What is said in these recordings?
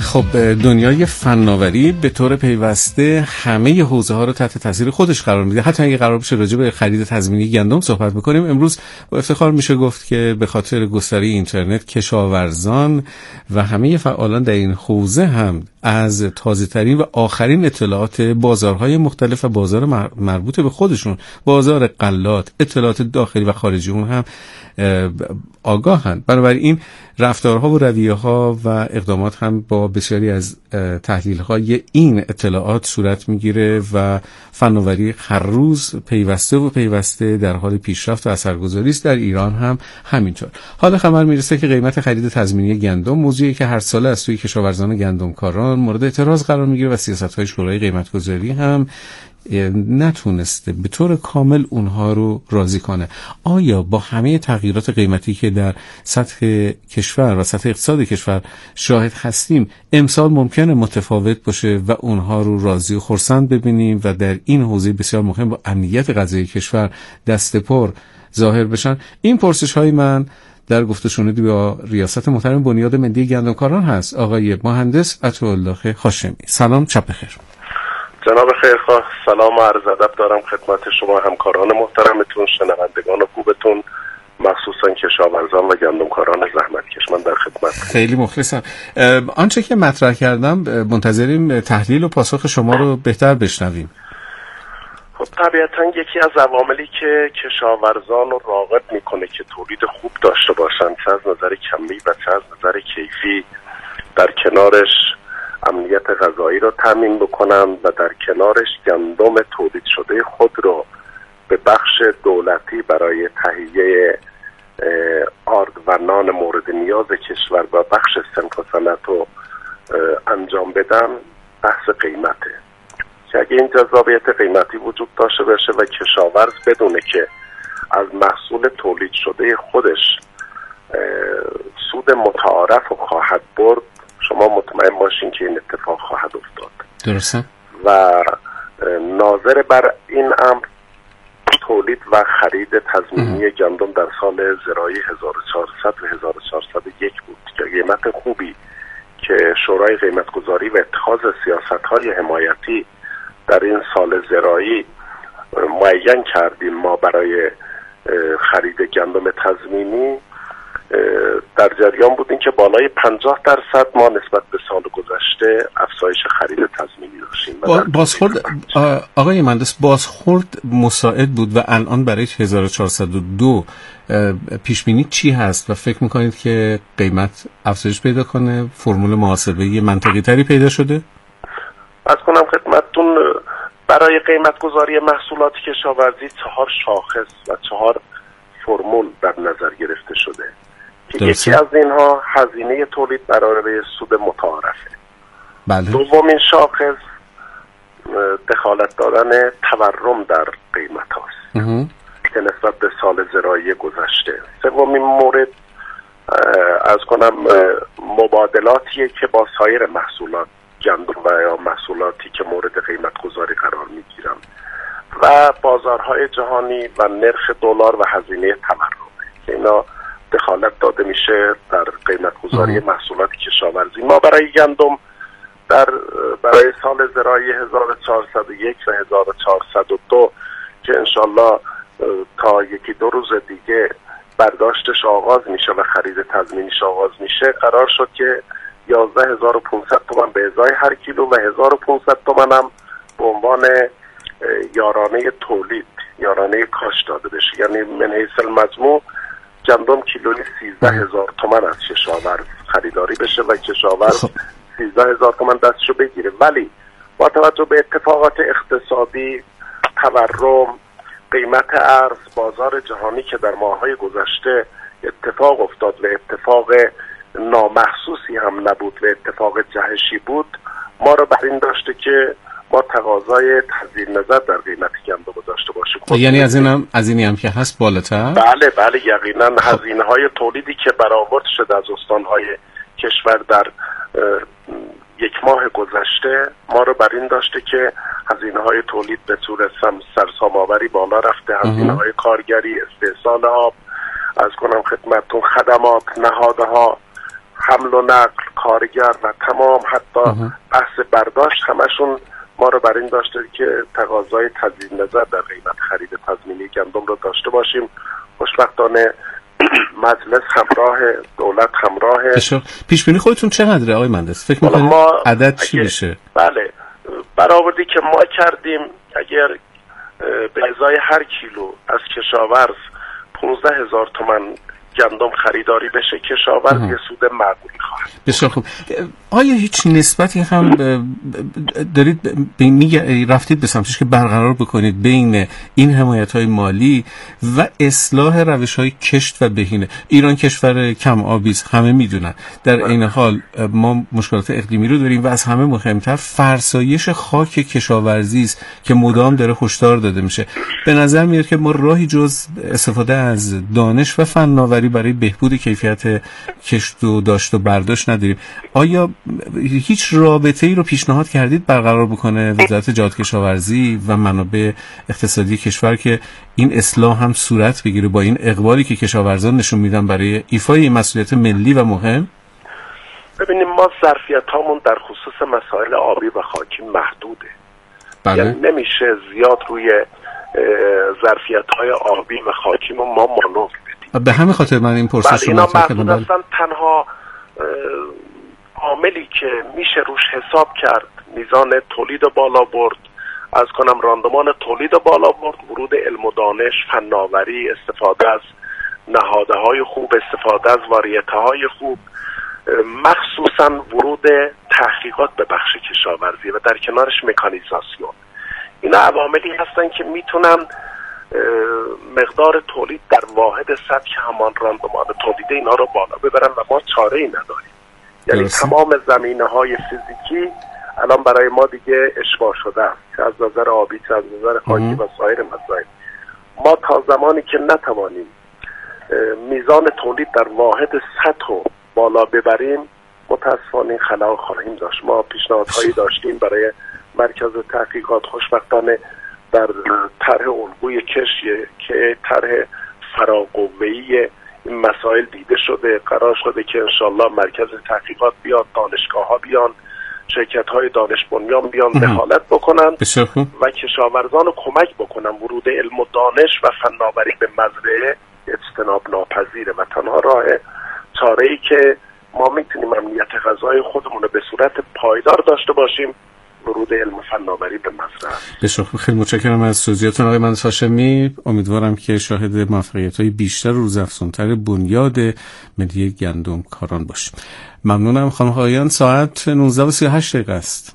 خب دنیای فناوری به طور پیوسته همه حوزه‌ها رو تحت تاثیر خودش قرار میده. حتی اگه قرار بشه راجع به خرید تضمینی گندم صحبت بکنیم، امروز با افتخار میشه گفت که به خاطر گستره اینترنت کشاورزان و همه فعالان در این حوزه هم از تازه‌ترین و آخرین اطلاعات بازارهای مختلف و بازار مربوط به خودشون، بازار غلات، اطلاعات داخلی و خارجی اون هم آگاهند. بنابراین رفتارها و رویه‌ها و اقدامات هم با بسیاری از تحلیل‌های این اطلاعات صورت میگیره و فناوری هر روز پیوسته در حال پیشرفت و اثرگذاری است. در ایران هم همینطور. حال خبر میرسه که قیمت خرید تضمینی گندم موضوعی که هر ساله از سوی کشاورزان گندمکاران مورد اعتراض قرار میگیره و سیاست‌های شورای قیمت‌گذاری هم نتونسته به طور کامل اونها رو راضی کنه. آیا با همه تغییرات قیمتی که در سطح کشور و سطح اقتصاد کشور شاهد هستیم، امسال ممکنه متفاوت باشه و اونها رو راضی و خرسند ببینیم و در این حوزه بسیار مهم با امنیت غذایی کشور دست پر ظاهر بشن؟ این پرسش های من در گفت و شنودی با ریاست محترم بنیاد ملی گندمکاران هست، آقای مهندس عطاالله هاشمی. سلام، شب بخیر. جناب خیرخواه، سلام و عرض ادب دارم خدمت شما همکاران محترمتون، شنوندگان خوبتون، مخصوصا کشاورزان و گندمکاران زحمتکش. من در خدمت. خیلی مخلصم. آنچه که مطرح کردم منتظریم تحلیل و پاسخ شما رو بهتر بشنویم. خب طبیعتا یکی از عواملی که کشاورزان رو راغب میکنه که تولید خوب داشته باشن، چه از نظر کمی و چه از نظر کیفی، در کنارش امنیت غذایی رو تامین بکنن و در کنارش گندم تولید شده خود رو به بخش دولتی برای تهیه آرد و نان مورد نیاز کشور و بخش صنعت و صنعت رو انجام بدن، بحث قیمته. که اگه این جذابیت قیمتی وجود داشته باشه و کشاورز بدونه که از محصول تولید شده خودش سود متعارف رو خواهد برد، شما مطمئن باشین که این اتفاق خواهد افتاد. درسته. و ناظر بر این امر تولید و خرید تضمینی گندم در سال زراعی 1400 و 1401 بود که قیمت خوبی که شورای قیمتگذاری و اتخاذ سیاست‌های حمایتی در این سال زراعی معین کردیم ما برای خرید گندم تضمینی، در جریان بودیم که بالای 50% ما نسبت به سال گذشته افزایش خرید تضمینی داشتیم. بازخورد آقای مهندس، بازخورد مساعد بود و الان برای 1402 پیش بینی چی هست و فکر میکنید که قیمت افزایش پیدا کنه؟ فرمول محاسبه منطقی تری پیدا شده؟ از کنم خدمتتون، برای قیمت گذاری محصولات کشاورزی 4 شاخص و 4 فرمول در نظر گرفته شده که یکی از اینها هزینه تولید برای سود متعارفه. بله. دومین شاخص دخالت دادن تورم در قیمت هاست که نسبت به سال زراعی گذشته. سومین مورد از کنم مبادلاتیه که با سایر محصولات گندم و یا محصولاتی که مورد قیمت گذاری قرار میگیرن و بازارهای جهانی و نرخ دلار و هزینه تورم که اینا دخالت داده میشه در قیمت گذاری محصولات کشاورزی. ما برای گندم برای سال زراعی 1401 و 1402 که انشالله تا 1-2 روز دیگه برداشتش آغاز میشه و خرید تضمینیش آغاز میشه، قرار شد که 11500 تومان به ازای هر کیلو و 1500 تومان هم به عنوان یارانه تولید، یارانه کاش داده بشه. یعنی من حیث المجموع گندم کیلویی 13000 تومان از کشاورز خریداری بشه و کشاورز 13000 تومان دستشو بگیره. ولی با توجه به اتفاقات اقتصادی، تورم، قیمت ارز، بازار جهانی که در ماه‌های گذشته اتفاق افتاد و اتفاق نامحسوسی هم نبود و اتفاق جهشی بود، ما رو بر این داشته که ما تقاضای تزیین نظر در قیمت گندم داشته باشیم. یعنی از اینی هم که هست بالاتر؟ بله یقینا هزینه‌های تولیدی که برآورد شده از استان‌های کشور در 1 ماه گذشته ما رو بر این داشته که هزینه‌های تولید به صورت سرسام‌آوری بالا رفته، هزینه‌های کارگری، استحصال آب، از کنم خدمتتون خدمات، نهادها، حمل و نقل، کارگر و تمام حتی بحث برداشت همشون ما رو بر این داشته که تقاضای تضمین نظر در قیمت خرید تضمینی گندم رو داشته باشیم. خوشبختانه مجلس همراه، دولت همراه. پیش بینی خودتون چقدره آقای مهندس؟ فکر می‌کنید عدد چی بشه؟ بله، برآوردی که ما کردیم اگر به ازای هر کیلو از کشاورز 15,000 تومان گندم خریداری بشه، کشاورز یه سود معقولی خواهد. بسیار خوب. آیا هیچ نسبتی هم دارید رفتید به سمتش که برقرار بکنید بین این حمایت‌های مالی و اصلاح روش‌های کشت و بهینه؟ ایران کشور کم آبی است، همه میدونن. در این حال ما مشکلات اقلیمی رو داریم و از همه مهمتر فرسایش خاک کشاورزی است که مدام داره هشدار داده میشه. به نظر میاد که ما راهی جز استفاده از دانش و فناوری برای بهبود کیفیت کشت و داشت و برداشت نداریم. آیا هیچ رابطه‌ای رو پیشنهاد کردید برقرار بکنه وزارت جهاد کشاورزی و منابع اقتصادی کشور که این اصلاح هم صورت بگیره با این اقبالی که کشاورزان نشون میدن برای ایفای این مسئولیت ملی و مهم؟ ببینیم ما ظرفیت‌هامون در خصوص مسائل آبی و خاکی محدوده. بله. یعنی نمیشه زیاد روی ظرفیت‌های آبی و خاکی ما مانور بدیم. به همین خاطر من این پرسش رو مطرح کردم. اصلا تنها عاملی که میشه روش حساب کرد میزان تولید بالا برد، از کنم راندمان تولید بالا برد، ورود علم و دانش، فناوری، استفاده از نهادهای خوب، استفاده از واریته‌های خوب، مخصوصا ورود تحقیقات به بخش کشاورزی و در کنارش مکانیزاسیون. اینا عواملی هستن که میتونن مقدار تولید در واحد سطح همان راندمان تولید اینا رو بالا ببرن و ما چاره‌ای نداریم. یعنی تمام زمینه‌های فیزیکی الان برای ما دیگه اشباع شده است، چه از نظر آبی، چه از نظر خاکی و سایر مسائل. ما تا زمانی که نتوانیم میزان تولید در واحد سطح رو بالا ببریم متاسفانه این خلا خواهیم داشت. ما پیشنهادهایی داشتیم برای مرکز تحقیقات، خوشبختانه در طرح الگوی کشی که طرح فراقوه‌ای این مسائل دیده شده، قرار شده که انشالله مرکز تحقیقات بیاد، دانشگاه‌ها بیان، شرکت‌های دانش بنیان بیان دخالت بکنن و کشاورزان رو کمک بکنن. ورود علم و دانش و فناوری به مزرعه اجتناب ناپذیره و تنها راه چاره‌ای که ما میتونیم امنیت غذایی خودمون رو به صورت پایدار داشته باشیم ورود علم و فناوری به مزرعه. بسیار خیلی متشکرم از توضیحاتتون آقای مهندس هاشمی. امیدوارم که شاهد موفقیت‌های بیشتر و روزافزون‌تر بنیاد ملی گندم کاران باشیم. ممنونم خانم آقایان. ساعت 19:38 است.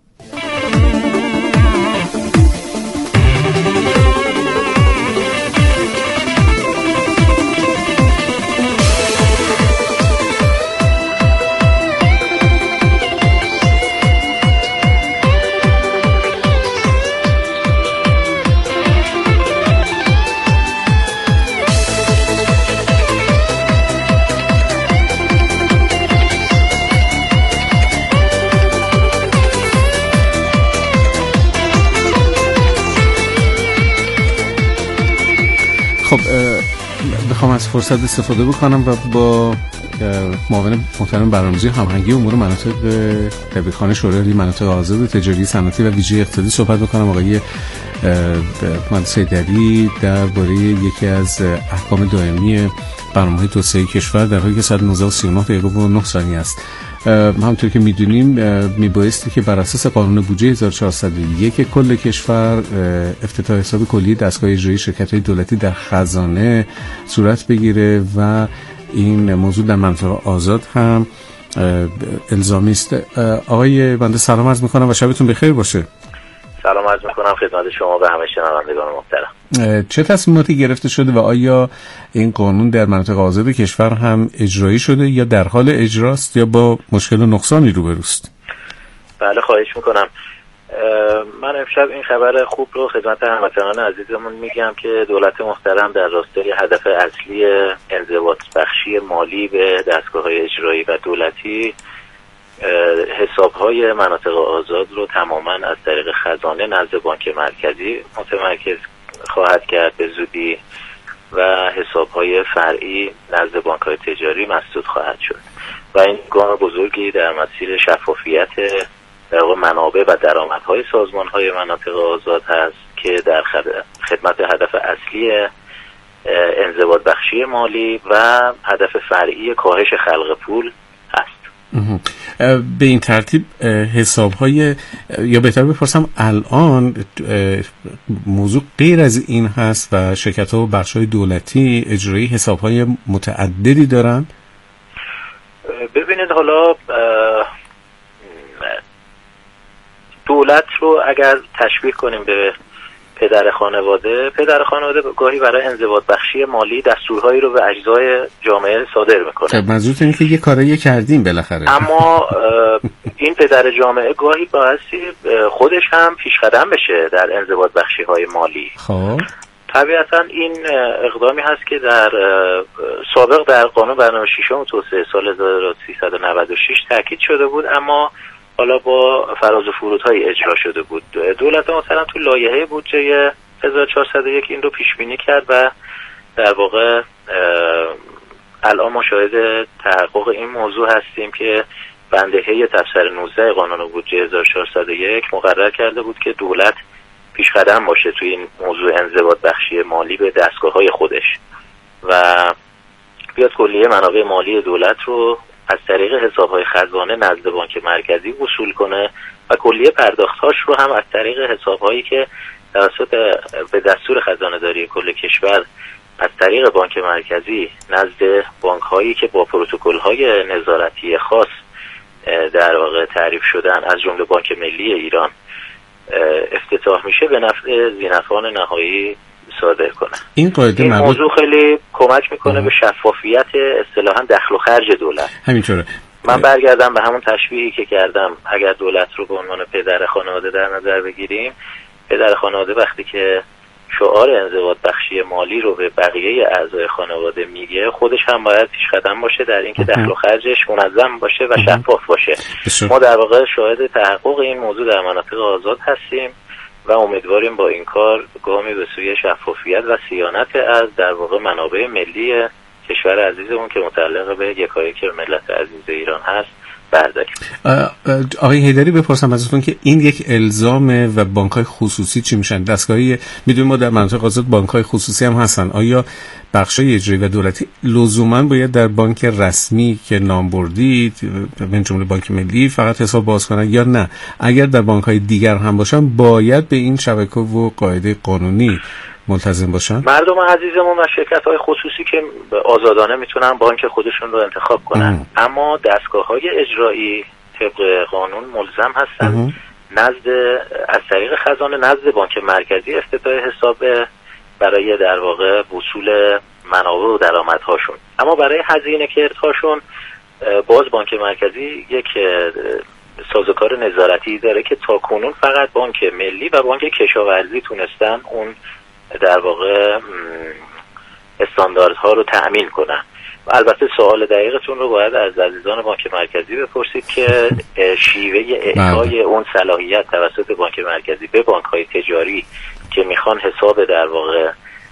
خب بخوام از فرصت استفاده بکنم و با معاون محترم برنامه‌ریزی هماهنگی امور مناطق تبریزخانه شورای مناطق آزاد تجاری صنعتی و ویژه اقتصادی صحبت بکنم. آقای مهندس حیدری درباره یکی از احکام دائمی برنامه‌های توسعه کشور در حالی که ساعت 19:39 است. همونطور که میدونیم میبایستی که بر اساس قانون بودجه 1401 کل کشور افتتاح حساب کلی دستگاه اجرایی شرکت‌های دولتی در خزانه صورت بگیره و این موضوع در مناطق آزاد هم الزامی است. آقای بنده سلام عرض میکنم و شبتون بخیر باشه. سلام عرض میکنم خدمت شما و همه شنوندگان محترم. چه تصمیماتی گرفته شده و آیا این قانون در مناطق آزاد کشور هم اجرایی شده یا در حال اجراست یا با مشکل و نقصانی روبروست؟ بله خواهش میکنم. من امشب این خبر خوب رو خدمت هموطنان عزیزمون میگم که دولت محترم در راستای هدف اصلی انضباط بخشی مالی به دستگاه‌های اجرایی و دولتی حساب‌های مناطق آزاد رو تماماً از طریق خزانه نزد بانک مرکزی متمرکز خواهد کرد به زودی و حساب‌های فرعی نزد بانک‌های تجاری مسدود خواهد شد. و این گام بزرگی در مسیر شفافیت در واقع منابع و درآمدهای سازمان‌های مناطق آزاد هست که در خدمت هدف اصلی انضباط بخشی مالی و هدف فرعی کاهش خلق پول هست. به این ترتیب حساب‌های، یا بهتر بپرسم الان موضوع غیر از این هست و شرکت‌ها و بخش‌های دولتی اجرایی حساب‌های متعددی دارن؟ ببینید حالا دولت رو اگر تشبیه کنیم به پدر خانواده گاهی برای انضباط بخشی مالی دستورهایی رو به اجزای جامعه صادر میکنه. منظورت اینه که یه کاری کردیم بالاخره. اما این پدر جامعه گاهی باعثی خودش هم پیشقدم بشه در انضباط بخشی های مالی. خب طبیعتا این اقدامی هست که در سابق در قانون برنامه ششم توسعه سال 1396 تاکید شده بود، اما حالا با فراز و فرودهای اجرا شده بود. دولت مثلا تو لایحه بودجه 1401 این رو پیش بینی کرد و در واقع الان ما شاهد تحقق این موضوع هستیم که بندهه تفسیر 19 قانون بودجه 1401 مقرر کرده بود که دولت پیش قدم باشه توی این موضوع انضباط بخشی مالی به دستگاه‌های خودش و بیاد کلیه منابع مالی دولت رو از طریق حساب‌های خزانه نزد بانک مرکزی وصول کنه و کلیه پرداخت‌هاش رو هم از طریق حساب‌هایی که توسط به دستور خزانه‌داری کل کشور از طریق بانک مرکزی نزد بانک‌هایی که با پروتکل‌های نظارتی خاص در واقع تعریف شدن از جمله بانک ملی ایران افتتاح میشه به نفع ذینفعان نهایی صادر کنه. این موضوع خیلی کمک میکنه به شفافیت اصطلاحاً دخل و خرج دولت. همینطوره. من برگردم به همون تشبیهی که کردم، اگر دولت رو به عنوان پدر خانواده در نظر بگیریم، پدر خانواده وقتی که شعار انضباط بخشی مالی رو به بقیه اعضای خانواده میگه، خودش هم باید پیش قدم باشه در اینکه دخل و خرجش منظم باشه و شفاف باشه. ما در واقع شاهد تحقق این موضوع در مناطق آزاد هستیم و امیدواریم با این کار گامی به سوی شفافیت و صیانت از در واقع منابع ملی کشور عزیزمون که متعلق به یکایک ملت عزیز ایران هست برداریم. آقای حیدری بپرسم ازتون که این یک الزامه و بانک‌های خصوصی چی میشن؟ دستگاهی میدونیم ما در مناطق آزاد بانک‌های خصوصی هم هستن، آیا بخشای اجرایی و دولتی لزوما باید در بانک رسمی که نام بردید من جمله بانک ملی فقط حساب باز کنن یا نه اگر در بانک‌های دیگر هم باشن باید به این شبکه و قاعده قانونی ملتزم باشن؟ مردم عزیزمون و شرکت‌های خصوصی که آزادانه میتونن بانک خودشون رو انتخاب کنن، اما دستگاه‌های اجرایی طبق قانون ملزم هستن نزد از طریق خزانه نزد بانک مرکزی افتتاح حساب برای در واقع وصول منابع و درآمدهاشون. اما برای هزینه کردهاشون باز بانک مرکزی یک سازوکار نظارتی داره که تاکنون فقط بانک ملی و بانک کشاورزی تونستن اون در واقع استانداردها رو تأمین کنن. البته سوال دقیقتون رو باید از عزیزان بانک مرکزی بپرسید که شیوه اعطای اون صلاحیت توسط بانک مرکزی به بانک‌های تجاری که میخوان حساب در واقع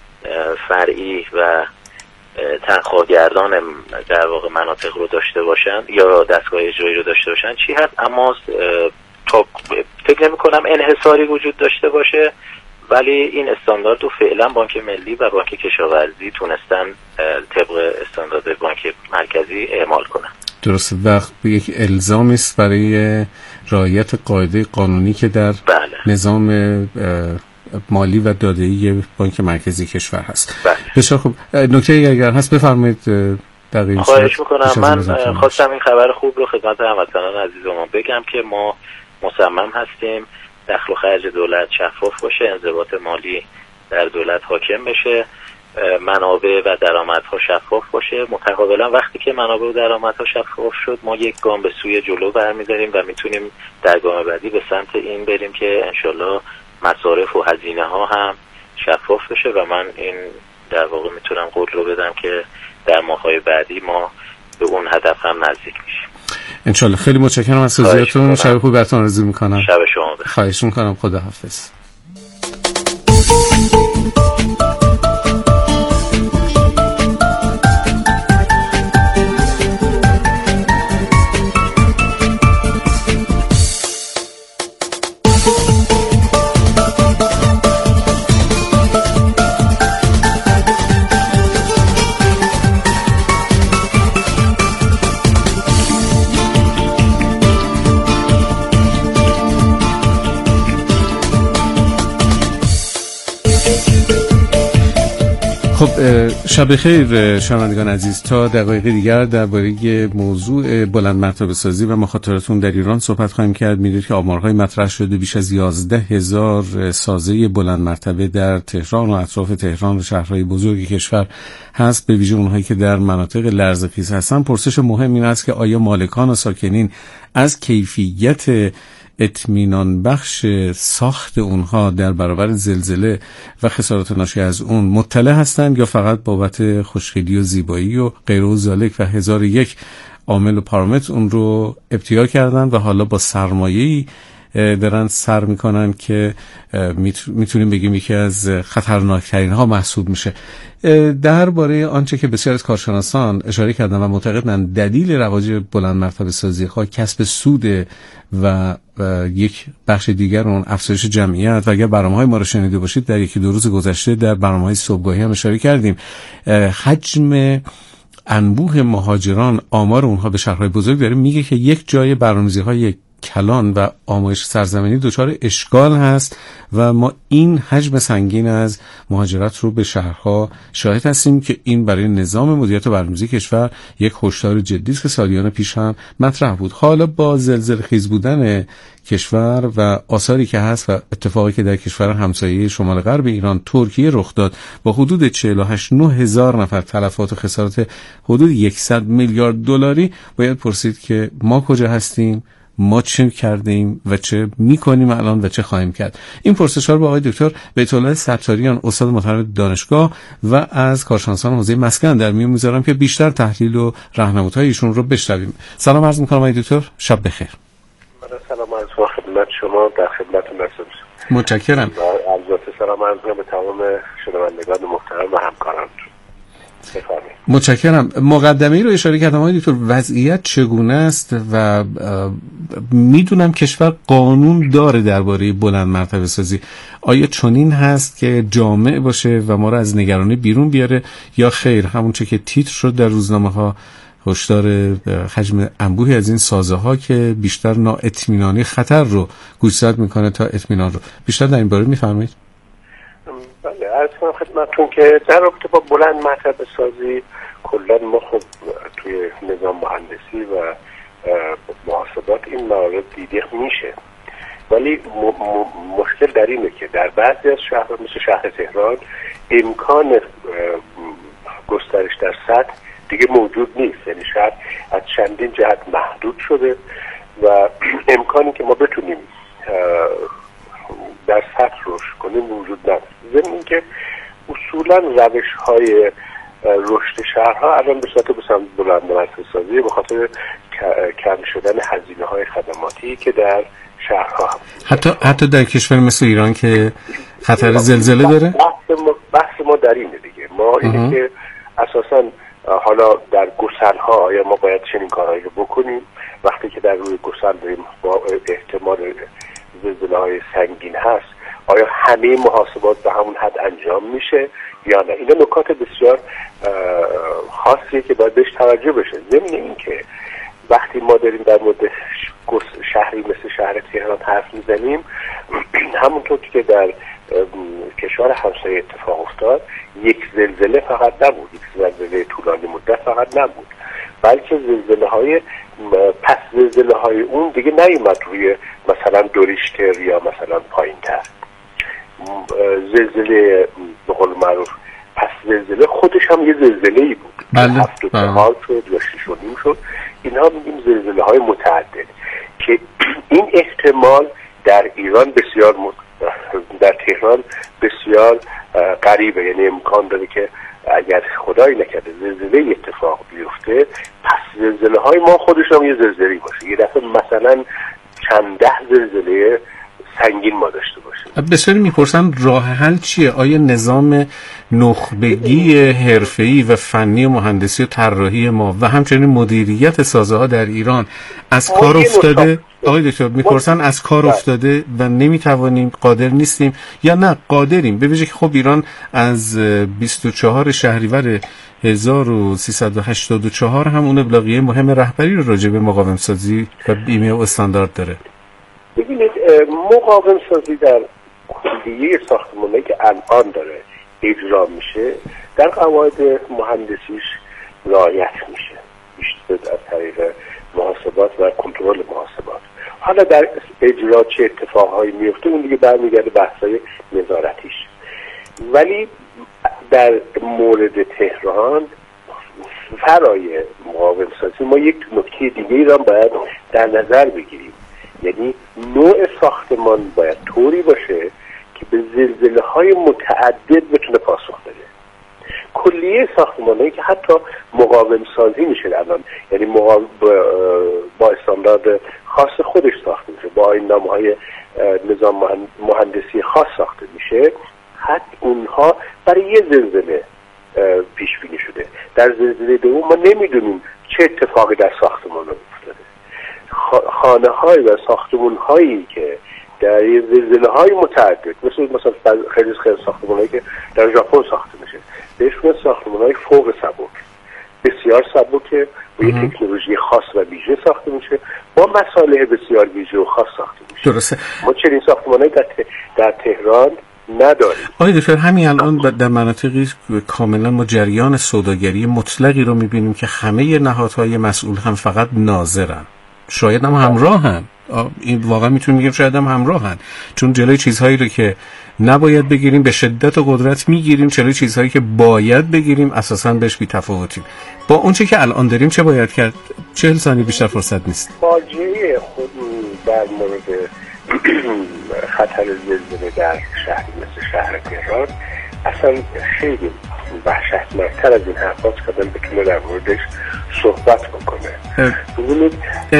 فرعی و تنخواهگردان در واقع مناطق رو داشته باشن یا دستگاه اجرایی رو داشته باشن چی هست، اما تا فکر نمی کنم انحصاری وجود داشته باشه، ولی این استاندارد رو فعلا بانک ملی و بانک کشاورزی تونستن طبق استاندارد بانک مرکزی اعمال کنن. درسته، وقت یک الزامی است برای رعایت قاعده قانونی که در نظام مالی و داده‌ای بانک مرکزی کشور هست. بسیار خوب. نکته اگر هست بفرمایید. خواهش میکنم. من خواستم این خبر خوب رو خدمت هموطنان عزیزمون بگم که ما مصمم هستیم دخل و خرج دولت شفاف باشه، انضباط مالی در دولت حاکم بشه، منابع و درآمدها شفاف باشه. متقابلا وقتی که منابع و درآمدها شفاف شد ما یک گام به سوی جلو برمی‌داریم و میتونیم در گام بعدی به سمت این بریم که انشالله مصارف و هزینه ها هم شفاف بشه و من این در واقع میتونم قول رو بدم که در ماه‌های بعدی ما به اون هدف هم نزدیک میشیم انشالله. خیلی متشکرم از توضیحاتون. شب خوبی براتون آرزو میکنم. شب شما بخیر. خواهش میکنم. خداحافظ. خب شب خیر شنوندگان عزیز. تا دقایق دیگر درباره موضوع بلند مرتبه سازی و مخاطراتون در ایران صحبت خواهیم کرد. میدونید که آمارهای مطرح شده بیش از 11,000 سازه بلند مرتبه در تهران و اطراف تهران و شهرهای بزرگ کشور هست، به ویژه اونهایی که در مناطق لرزه‌خیز هستن. پرسش مهم این است که آیا مالکان و ساکنین از کیفیت اطمینان بخش ساخت اونها در برابر زلزله و خسارات ناشی از اون مطلع هستند یا فقط بابت خوشخیلی و زیبایی و غیر و ذالک و 1001 عامل و پارامتر اون رو ابتیا کردن و حالا با سرمایه‌ای دارن سر میکنن که میتونیم بگیم یکی از خطرناکترین ها محسوب میشه. درباره آنچه که بسیار از کارشناسان اشاره کردن و معتقدند دلیل رواج بلند مرتبه سازی ها کسب سود و یک بخش دیگر اون افزایش جمعیت، و اگر برنامه‌های ما رو شنیده باشید در یکی دو روز گذشته در برنامه‌های صبحگاهی هم اشاره کردیم، حجم انبوه مهاجران، آمار اونها به شهرهای بزرگ داره میگه که یک جای برنامه‌ریزی‌های کلان و آمایش سرزمینی دچار اشکال هست و ما این حجم سنگین از مهاجرت رو به شهرها شاهد هستیم که این برای نظام مدیریت و برنامه‌ریزی کشور یک هشدار جدی است که سالیان پیش هم مطرح بود. حالا با زلزله خیز بودن کشور و آثاری که هست و اتفاقی که در کشور همسایه شمال غرب ایران ترکیه رخ داد با حدود 48,000 نفر تلفات و خسارات حدود 100 میلیارد دلاری، باید پرسید که ما کجا هستیم، ما چه کردیم و چه میکنیم الان و چه خواهیم کرد. این پرسش‌ها رو با آقای دکتر بیت الله ستاریان، استاد محترم دانشگاه و از کارشناسان حوزه مسکن در میون میذارم که بیشتر تحلیل و راهنمودهای ایشون رو بشنویم. سلام عرض میکنم آقای دکتر، شب بخیر. سلام عرض با خدمت شما، در خدمتتون هستم. متشکرم. عرض سلام عرض به تمام شنوندگان محترم و همکاران. متشکرم. مقدمه‌ای رو اشاره کردم آقای دکتر، وضعیت چگونه است و میدونم کشور قانون داره درباره بلند مرتبه سازی، آیا چنین هست که جامع باشه و ما رو از نگرانی بیرون بیاره یا خیر همون چه که تیتر شد در روزنامه‌ها، هشدار حجم انبوهی از این سازه ها که بیشتر نااطمینانی خطر رو گوشزد میکنه تا اطمینان رو؟ بیشتر در این باره میفرمایید؟ بله، عرض کنم خدمتتون که در رابطه با بلند مرتبه سازی کلا ما خب توی نظام مهندسی و محاسبات این موارد دیده میشه، ولی مشکل در اینه که در بعضی از شهرها مثل شهر تهران امکان گسترش در سطح دیگه موجود نیست. یعنی شهر از چندین جهت محدود شده و امکانی که ما بتونیم در سطح رشد کنیم وجود نداره. ضمن اینکه اصولا روش‌های رشد شهرها الان به صورت به سمت بلند مرتبه سازی به خاطر کم شدن هزینه‌های خدماتی که در شهرها حتی در کشور مثل ایران که خطر زلزله داره. بحث ما در اینه دیگه، ما اینه که اساساً حالا در گسل‌ها آیا ما باید چنین کارهایی رو بکنیم وقتی که در روی گسل داریم با احتمال زلزله‌های سنگین هست، آیا همه محاسبات به همون حد انجام میشه یا نه؟ اینا نکات بسیار خاصیه که باید بهش توجه بشه. ضمن اینکه وقتی ما داریم در مورد شهری مثل شهر تهران حرف میزنیم، همونطور که در کشور همسایه اتفاق افتاد، یک زلزله فقط نبود، یک زلزله طولانی مدت فقط نبود، بلکه پس زلزله های اون دیگه نیومد روی مثلا 2 ریشتر یا مثلا پایین تر. زلزله به قول معروف پس زلزله خودش هم یه زلزله ای بود. 7.4 شد یا 6.5 شد. اینها میگیم زلزله های متعدد که این احتمال در ایران بسیار در تهران بسیار قریبه. یعنی امکان داره که اگر خدایی نکرده زلزله اتفاق بیفته، پس زلزله های ما خودش هم یه زلزله باشه، یه دفعه مثلا چند 10 زلزله سنگین ما داشته باشه. بسیاری میپرسن راه حل چیه؟ آیا نظام نخبگی حرفه‌ای و فنی و مهندسی و طراحی ما و همچنین مدیریت سازه ها در ایران از کار افتاده؟ آقای دکتر میپرسن از کار افتاده و نمیتوانیم، قادر نیستیم یا نه قادریم؟ به ویژه که خب ایران از 24 شهریور 1384 هم اون ابلاغیه مهم رهبری رو راجع به مقاوم سازی و بیمه و استاندارد داره. ببینید، مقاوم سازی در کلیه ساختمانی که الان داره اجرا میشه در قواعد مهندسیش رعایت میشه، بیشتر از طریق محاسبات و کنترل محاسبات. حالا در اجرا چه اتفاقهایی میفته اون دیگه برمیگرده بحث‌های نظارتیش. ولی در مورد تهران فرای مقاوم سازی ما یک نکته دیگه را باید در نظر بگیریم، یعنی نوع ساختمان باید طوری باشه که به زلزله‌های متعدد بتونه پاسخ بده. کلیه ساختمان‌هایی که حتی مقاوم سازی میشه الان، یعنی با استاندارد خاص خودش ساخته میشه، با این نامه‌های نظام مهندسی خاص ساخته میشه، حتی اونها برای یه زلزله پیش بینی شده. در زلزله دوم ما نمیدونیم چه اتفاقی در ساختمان افتاده. خانه‌های و ساختمان‌هایی که در زلزله‌های متعدد مثلا خیلی ساختمان‌هایی که در ژاپن ساخته میشه بهش میگن ساختمان‌های فوق سبک، بسیار سبکه، با یه تکنولوژی خاص و ویژه ساخته میشه، با مصالح بسیار ویژه و خاص ساخته میشه. درسته. ما چنین ساختمان‌هایی در تهران نداریم. آقای دکتر، همین الان در مناطقی کاملا ما جریان سوداگری مطلقی رو میبینیم که همه نهادهای مسئول هم فقط ناظرن، شاید هم همراهن. این واقعا میتونیم بگیم شاید هم همراهن، چون جلوی چیزهایی رو که نباید بگیریم به شدت و قدرت میگیریم، جلوی چیزهایی که باید بگیریم اساسا بهش بی‌تفاوتیم. با اون چه که الان داریم چه باید کرد؟ 40 ثانیه بیشتر فرصت نیست. فاجعه خود در مورد خطر زلزله در شهری مثل شهر تهران اصلا خیلی وحشتناکتر از این حرفاست که آدم بتونه در موردش صحبت بکنه. ببینید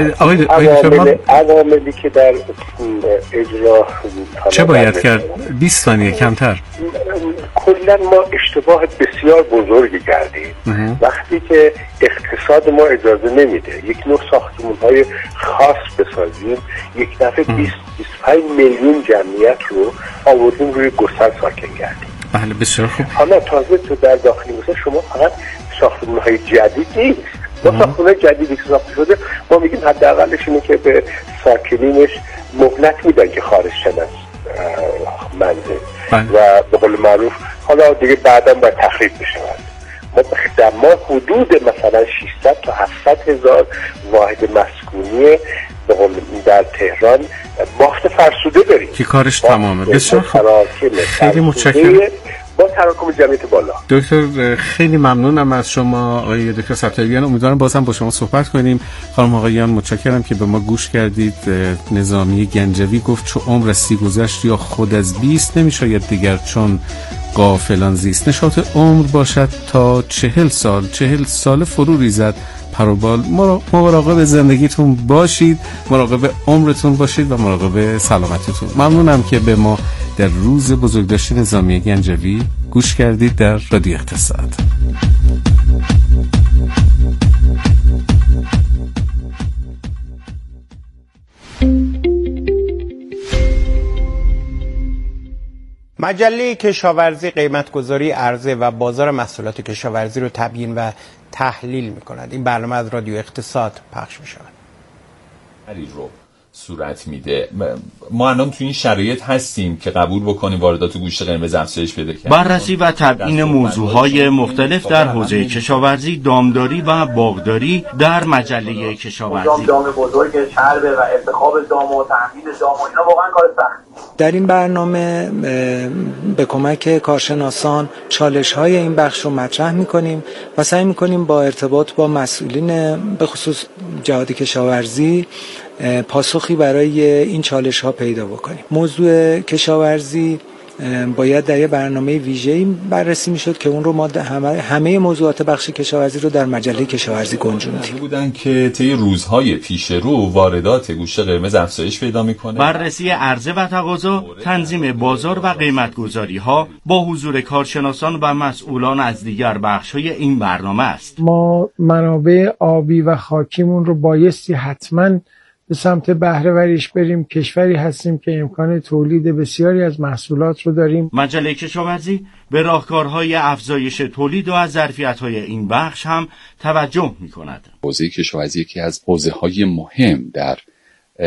عواملی که در اجرا چه باید کرد؟ 20 ثانیه کمتر. کلا ما اشتباه بسیار بزرگی کردیم وقتی که اقتصاد ما اجازه نمیده یک نوع ساختمان‌های خاص بسازیم، یک دفعه 20-25 میلیون جمعیت رو آوردیم روی گسل ساکن کردیم. بله بسیار خوب. حالا تازه تو در داخلی مثلا شما فقط ساختمان‌های جدید نیست، با ساختمان‌های جدیدی که ساخته شده ما میگیم حداقلش اینه که به ساکنینش مهلت میدن که خارج شدن از منزل و به قول معروف حالا دیگه بعداً باید تخریب بشود. ما حدود مثلا 600 تا 700 هزار واحد مسکونی به قول در تهران بافت فرسوده داریم که کارش تمامه. بسیار خوب، خیلی متشکرم. با تراکم جمعیت بالا. دکتر خیلی ممنونم از شما آقای دکتر سبتریان. امیدوارم بازم با شما صحبت کنیم. خانم آقایان متشکرم که به ما گوش کردید. نظامی گنجوی گفت چو عمر 30 گذشت یا خود از 20 نمیشاید دیگر چون غافلان زیست. نشاط عمر باشد تا 40 سال 40 سال فرو ریزد پروبال. مراقب زندگیتون باشید، مراقب عمرتون باشید و مراقب سلامتیتون. ممنونم که به ما در روز بزرگداشت نظامی گنجوی گوش کردید در رادیو اقتصاد. مجله کشاورزی قیمتگذاری عرضه و بازار محصولات کشاورزی رو تبیین و تحلیل می‌کند. این برنامه از رادیو اقتصاد پخش می‌شود. رو صورت میده. ما الان تو این شرایط هستیم که قبول بکنیم واردات گوشت قرمز افزایش پیدا کنه. بررسی و تبیین موضوعهای مختلف در حوزه کشاورزی، دامداری و باغداری در مجله کشاورزی. دام بزرگ چربه و انتخاب دام و تامین دام و اینا واقعا کار سختی. در این برنامه به کمک کارشناسان چالش‌های این بخش رو مطرح می‌کنیم و سعی می‌کنیم با ارتباط با مسئولین به خصوص جهاد کشاورزی پاسخی برای این چالش‌ها پیدا بکنیم. موضوع کشاورزی باید در یه برنامه ویژه‌ای بررسی می‌شد که اون رو ما همه موضوعات بخش کشاورزی رو در مجله کشاورزی گنجوندیم. بودن که طی روزهای پیش رو واردات گوشت قرمز افزایش پیدا می‌کنه. بررسی عرضه و تقاضا، تنظیم بازار و قیمت‌گذاری‌ها با حضور کارشناسان و مسئولان از دیگر بخش‌های این برنامه است. ما منابع آبی و خاکیمون رو بایستی حتماً به سمت بهره‌وریش بریم. کشوری هستیم که امکان تولید بسیاری از محصولات رو داریم. مجله کشاورزی به راهکارهای افزایش تولید و از ظرفیت‌های این بخش هم توجه می‌کند. حوزه کشاورزی یکی از حوزه‌های مهم در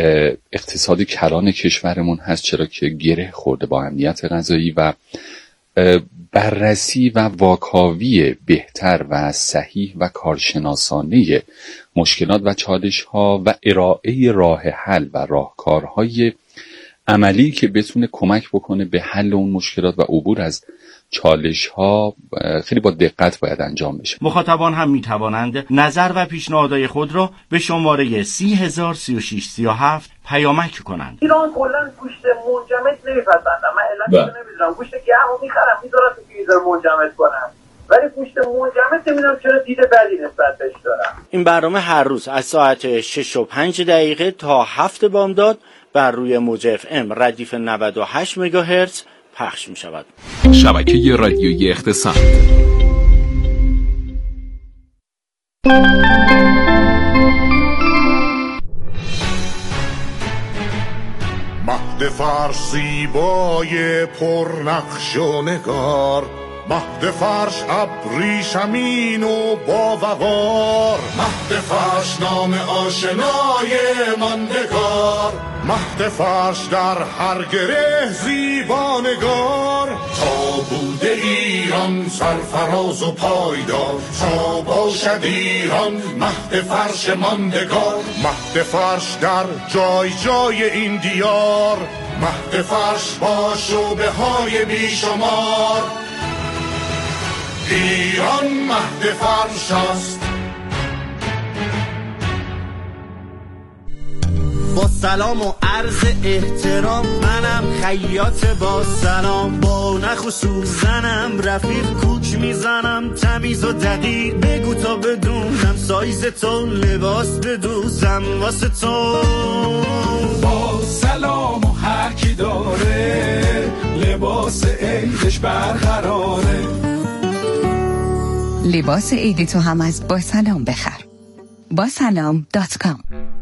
اقتصاد کلان کشورمون هست، چرا که گره خورده با امنیت غذایی و بررسی و واکاوی بهتر و صحیح و کارشناسانه مشکلات و چالش‌ها و ارائه راه حل و راهکارهای عملی که بتونه کمک بکنه به حل اون مشکلات و عبور از چالش‌ها خیلی با دقت باید انجام بشه. مخاطبان هم می‌توانند نظر و پیشنهادهای خود را به شماره 303637 پیامک کنند. ایران کلاً گوشت منجمد نمی‌پسندم. من علتش نمی‌دونم. گوشت گرمو می‌خرم می‌ذارم تو فریزر منجمد کنم. ولی گوشت منجمد نمی‌دونم چرا دید بدی نسبت بهش دارم. این برنامه هر روز از ساعت 6:05 تا 7 بامداد بر روی موج FM ردیف 98 مگاهرتز پخش می شود. شبکه رادیویی اقتصاد. مهد فرش زیبای پرنقش و نگار، مهد فرش ابریشمین و با وقار، مهد فرش نام آشنای ماندگار، مهد فرش در هر گره زیبانگار. تا بوده ایران سرفراز و پایدار، تا باشد ایران مهد فرش ماندگار. مهد فرش در جای جای این دیار، مهد فرش با شعبه های بیشمار. ایران مهد فرش است. با سلام و عرض احترام، منم خیاط با سلام، با نخ و سوزنم رفیق کوک میزنم، تمیز و دقیق بگو تا بدونم سایز تو، لباس بدوزم واسه تو. با سلام و هر کی داره لباس عیدش برقراره. لباس عیدی تو هم از با سلام بخر. با سلام.com.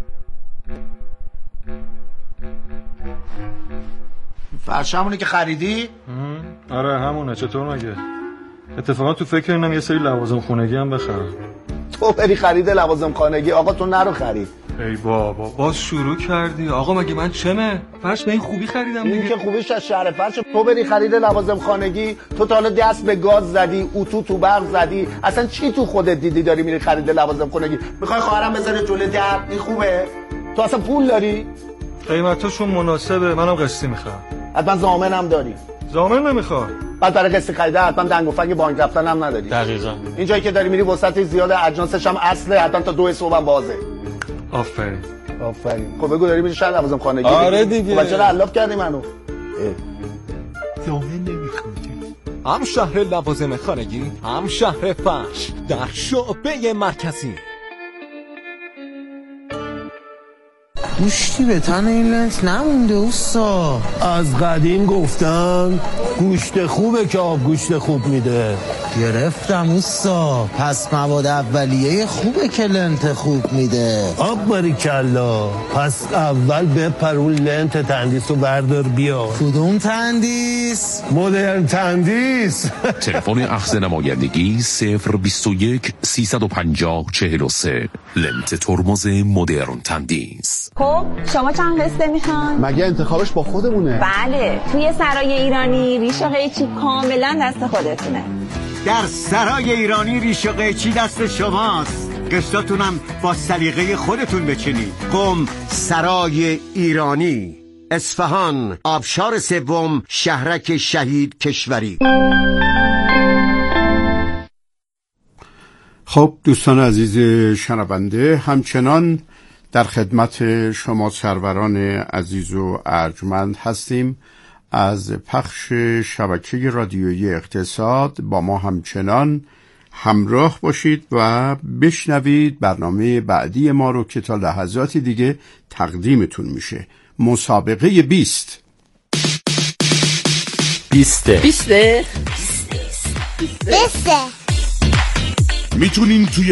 فرش همونه که خریدی؟ آره همونه. چطور مگه؟ اتفاقا تو فکر اینم یه سری لوازم خونگی هم بخرم. تو بری خرید لوازم خانگی؟ آقا تو نرو خرید. ای بابا باز شروع کردی. آقا مگه من چمه؟ فرش به این خوبی خریدم دیگه. این که خوبیش از شهر فرش. تو بری خرید لوازم خانگی، تو تا حالا دست به گاز زدی، اتو تو برق زدی، اصلا چی تو خودت دیدی داری میری خرید لوازم خانگی؟ میخوای خواهرم بذاره جلوی در؟ این خوبه؟ تو اصلا پول داری؟ قیمتاشون مناسبه، منم قسطی میخوام. حتما ضامنم داری؟ ضامن نمیخوام. بعد برای قسط خریده حتما دنگ و فنگ بانک رفتن هم نداری. دقیقاً. این جایی که داری میری وسط زیاد، اجناسش هم اصله، حتما تا 2 صبح هم بازه. آفرین. خب بگو داری میری شهر لوازم خانگی؟ آره دیگه. خب چرا علاف کردی منو؟ ضامن نمیخوادی. هم شهر لوازم خانگی، هم شهر فرش در شعبه مرکزی. گوشتی به تن این لنت نمونده اوستا. از قدیم گفتن گوشت خوبه که آب گوشت خوب میده. گرفتم اوستا. پس مواد اولیه خوبه که لنت خوب میده. آب باریکلا. پس اول بپر اون لنت تندیس رو بردار بیا. کدوم تندیس؟ مدرن تندیس. تلفن اخذ نمایندگی 021 350 43. لنت ترمز مدرن تندیس. خب شما چند قسطه میخوان؟ مگه انتخابش با خودمونه؟ بله، توی سرای ایرانی ریش و قیچی کاملا دست خودتونه. در سرای ایرانی ریش و قیچی دست شماست. قسطاتونم با سلیقه خودتون بچینید. قم سرای ایرانی، اصفهان، آبشار سوم، شهرک شهید کشوری. خب دوستان عزیز شنونده، همچنان در خدمت شما سروران عزیز و ارجمند هستیم. از پخش شبکه رادیویی اقتصاد با ما همچنان همراه باشید و بشنوید برنامه بعدی ما رو که تا لحظاتی دیگه تقدیمتون میشه. مسابقه 20 میتونین توی